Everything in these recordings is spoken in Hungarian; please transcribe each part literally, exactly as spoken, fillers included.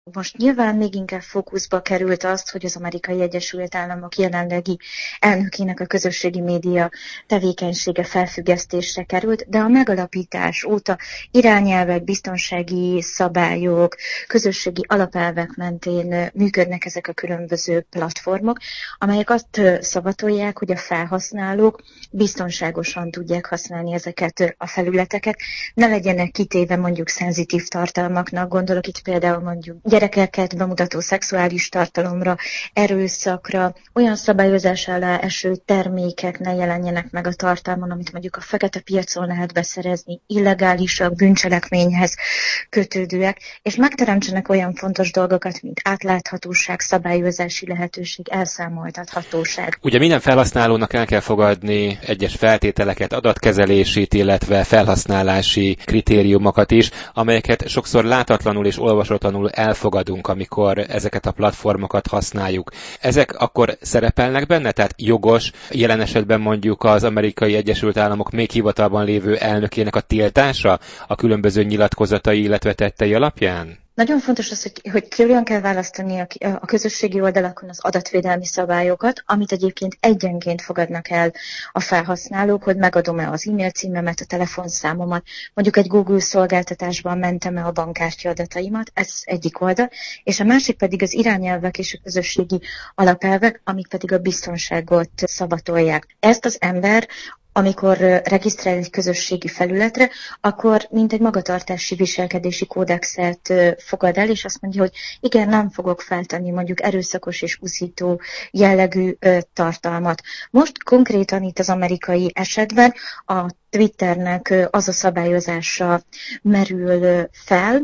Most nyilván még inkább fókuszba került azt, hogy az Amerikai Egyesült Államok jelenlegi elnökének a közösségi média tevékenysége felfüggesztésre került, de a megalapítás óta irányelvek, biztonsági szabályok, közösségi alapelvek mentén működnek ezek a különböző platformok, amelyek azt szavatolják, hogy a felhasználók biztonságosan tudják használni ezeket a felületeket, ne legyenek kitéve mondjuk szenzitív tartalmaknak, gondolok itt például mondjuk gyerekeket bemutató szexuális tartalomra, erőszakra, olyan szabályozás alá eső termékek ne jelenjenek meg a tartalmon, amit mondjuk a fekete piacon lehet beszerezni, illegálisak, bűncselekményhez kötődőek, és megteremtsenek olyan fontos dolgokat, mint átláthatóság, szabályozási lehetőség, elszámoltathatóság. Ugye minden felhasználónak el kell fogadni egyes feltételeket, adatkezelését, illetve felhasználási kritériumokat is, amelyeket sokszor látatlanul és olvasatlanul elfogadunk, amikor ezeket a platformokat használjuk. Ezek akkor szerepelnek benne? Tehát jogos, jelen esetben mondjuk az Amerikai Egyesült Államok még hivatalban lévő elnökének a tiltása a különböző nyilatkozatai, illetve tettei alapján? Nagyon fontos az, hogy, hogy külön kell választani a, a közösségi oldalakon az adatvédelmi szabályokat, amit egyébként egyenként fogadnak el a felhasználók, hogy megadom-e az e-mail címemet, a telefonszámomat, mondjuk egy Google szolgáltatásban mentem-e a bankkártya adataimat, ez egyik oldal, és a másik pedig az irányelvek és a közösségi alapelvek, amik pedig a biztonságot szavatolják. Ezt az ember, amikor regisztrál egy közösségi felületre, akkor mint egy magatartási viselkedési kódexet fogad el, és azt mondja, hogy igen, nem fogok feltenni mondjuk erőszakos és uszító jellegű tartalmat. Most konkrétan itt az amerikai esetben a Twitternek az a szabályozása merül fel,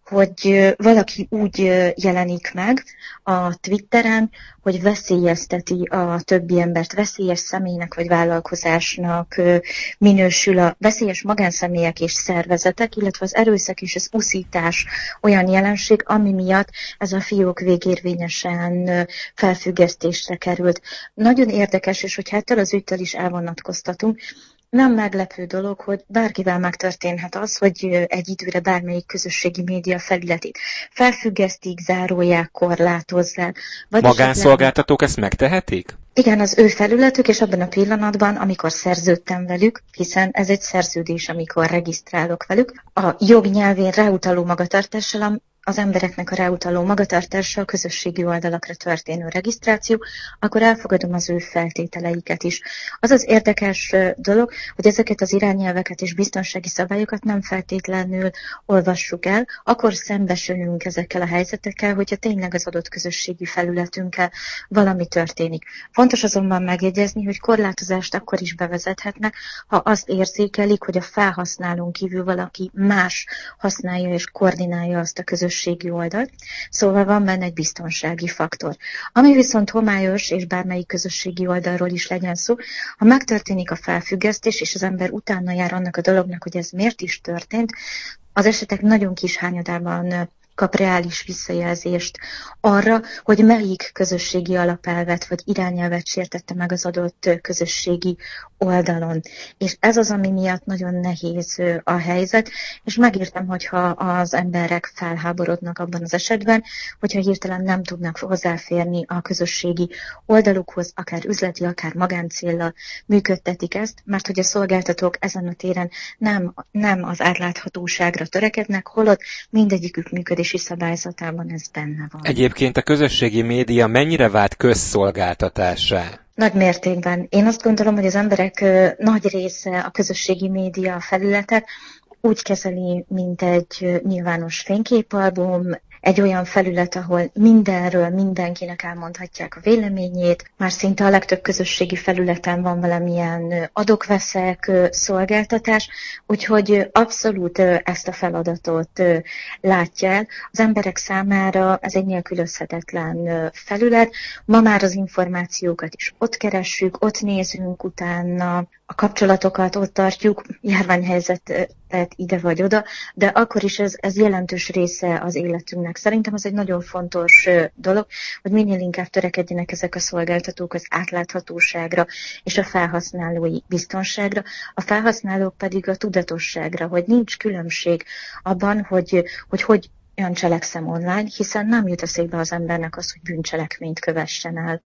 hogy valaki úgy jelenik meg a Twitteren, hogy veszélyezteti a többi embert, veszélyes személynek vagy vállalkozásnak minősül a veszélyes magánszemélyek és szervezetek, illetve az erőszak és az uszítás olyan jelenség, ami miatt ez a fiók végérvényesen felfüggesztésre került. Nagyon érdekes, és hogy ettől az ügytől is elvonatkoztatunk, nem meglepő dolog, hogy bárkivel megtörténhet az, hogy egy időre bármelyik közösségi média felületét felfüggesztik, zárolják, korlátozzák. Vagy magánszolgáltatók ezt megtehetik? Igen, az ő felületük, és abban a pillanatban, amikor szerződtem velük, hiszen ez egy szerződés, amikor regisztrálok velük, a jognyelvén ráutaló magatartással, az embereknek a ráutaló magatartása, a közösségi oldalakra történő regisztráció, akkor elfogadom az ő feltételeiket is. Az az érdekes dolog, hogy ezeket az irányelveket és biztonsági szabályokat nem feltétlenül olvassuk el, akkor szembesülünk ezekkel a helyzetekkel, hogyha tényleg az adott közösségi felületünkkel valami történik. Fontos azonban megjegyezni, hogy korlátozást akkor is bevezethetnek, ha azt érzékelik, hogy a felhasználón kívül valaki más használja és koordinálja azt a közösségi oldalt, szóval van benne egy biztonsági faktor. Ami viszont homályos, és bármelyik közösségi oldalról is legyen szó, ha megtörténik a felfüggesztés, és az ember utána jár annak a dolognak, hogy ez miért is történt, az esetek nagyon kis hányadában kap reális visszajelzést arra, hogy melyik közösségi alapelvet vagy irányelvet sértette meg az adott közösségi oldalon. És ez az, ami miatt nagyon nehéz a helyzet, és megértem, hogyha az emberek felháborodnak abban az esetben, hogyha hirtelen nem tudnak hozzáférni a közösségi oldalukhoz, akár üzleti, akár magáncéllal működtetik ezt, mert hogy a szolgáltatók ezen a téren nem, nem az átláthatóságra törekednek, holott mindegyikük működés szabályzatában ez benne van. Egyébként a közösségi média mennyire vált közszolgáltatássá? Nagy mértékben. Én azt gondolom, hogy az emberek nagy része a közösségi média felületet úgy kezeli, mint egy nyilvános fényképalbum, egy olyan felület, ahol mindenről mindenkinek elmondhatják a véleményét. Már szinte a legtöbb közösségi felületen van valamilyen adok-veszek szolgáltatás, úgyhogy abszolút ezt a feladatot látja el. Az emberek számára ez egy nélkülözhetetlen felület. Ma már az információkat is ott keressük, ott nézünk utána, a kapcsolatokat ott tartjuk, járványhelyzetet ide vagy oda, de akkor is ez, ez jelentős része az életünknek. Szerintem ez egy nagyon fontos dolog, hogy minél inkább törekedjenek ezek a szolgáltatók az átláthatóságra és a felhasználói biztonságra, a felhasználók pedig a tudatosságra, hogy nincs különbség abban, hogy hogy, hogy hogyan cselekszem online, hiszen nem jut eszébe az embernek az, hogy bűncselekményt kövessen el.